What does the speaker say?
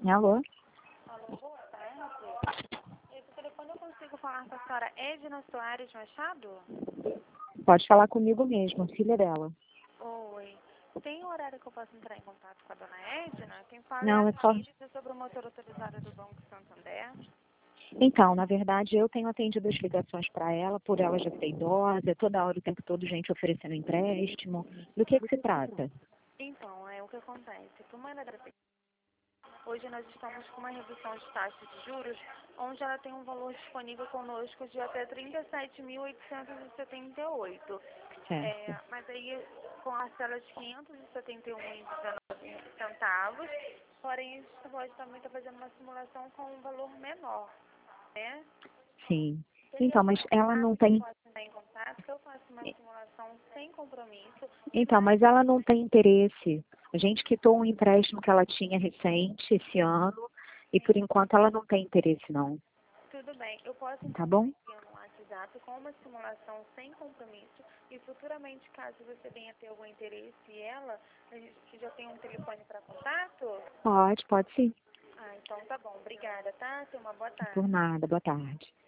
Alô? Alô, boa tarde. Esse telefone eu consigo falar com a senhora Edna Soares Machado? Pode falar comigo mesmo, filha dela. Oi. Tem um horário que eu posso entrar em contato com a dona Edna? Quem fala é Não, a é só... Cris, sobre o motor autorizado do Banco Santander. Então, na verdade, eu tenho atendido as ligações para ela, por ela já ser idosa, toda hora, o tempo todo, gente oferecendo empréstimo. Do que se trata? Então, é o que acontece. Por uma hoje nós estamos com uma redução de taxa de juros, onde ela tem um valor disponível conosco de até 37.878. Certo. Mas aí com a parcela de 571,19 centavos, porém a gente pode também estar fazendo uma simulação com um valor menor, né? Sim. Seria Então, algum mas ela contato não que eu tem... possa entrar em contato, que eu faça uma simulação sem compromisso, Então, mas mas ela não tem interesse. A gente quitou um empréstimo que ela tinha recente, esse ano, e por enquanto ela não tem interesse, não. tudo bem. Eu posso Tá então estar bom? enviando um WhatsApp com uma simulação sem compromisso e futuramente, caso você venha ter algum interesse e ela, a gente já tem um telefone para contato? Pode sim. Ah, então tá bom. Obrigada, tá? Tenha uma boa Por tarde. nada. Boa tarde.